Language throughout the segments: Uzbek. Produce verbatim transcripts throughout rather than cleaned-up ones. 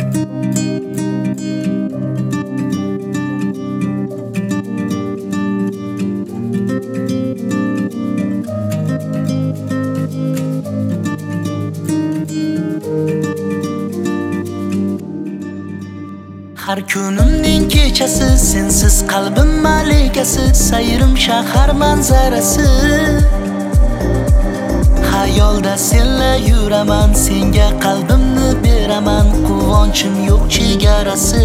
Har kunimning kechasi sensiz qalbim malikasi, sayrim shahar manzarasi. Xayolda senla yuraman, senga qalbimni beraman, quvonchim yo'q chegarasi.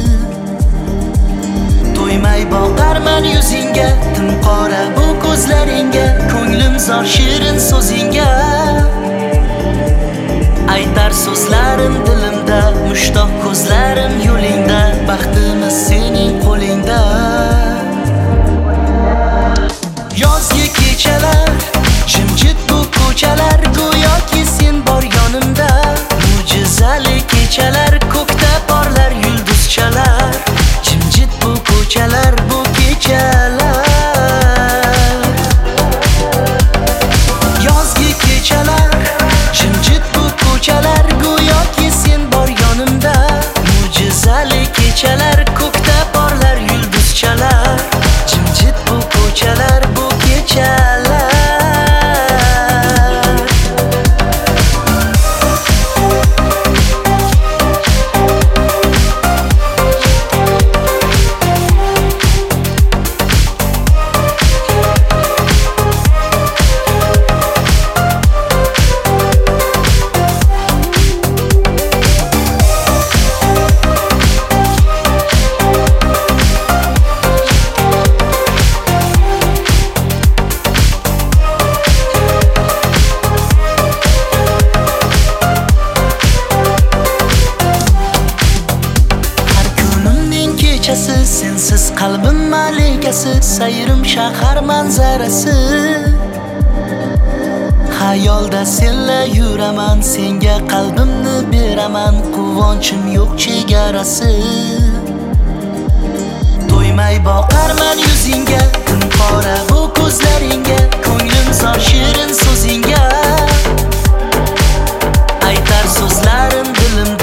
To'ymay boqarman yuzingga, timqora bu ko'zlaringga, ko'nglim zor shirin so'zingga. Aytar so'zlarim dilimda, mushtoq ko'zlarim yo'lingda, baxtimiz sening qo'lingda. Yozgi kechalar, jimjit bu ko'chalar, go'yoki sen bor yonimda. Mo'jizali kechalar, ko'kda porlar yulduzchalar, jimjit bu ko'chalar, bu kechalar. Yozgi kechalar, jimjit bu ko'chalar, go'yoki sen bor yonimda. Mo'jizali kechalar, ko'kda porlar yulduzchalar, jimjit bu ko'chalar, bu kechalar. Sensiz qalbim malikasi, sayrim shahar manzarasi. Xayolda senla yuraman, senga qalbimni beraman, quvonchim yo'q chegarasi. To'ymay boqarman yuzingga, timqora bu ko'zlaringga, ko'nglim zor shirin so'zingga. Aytar so'zlarim dilimda,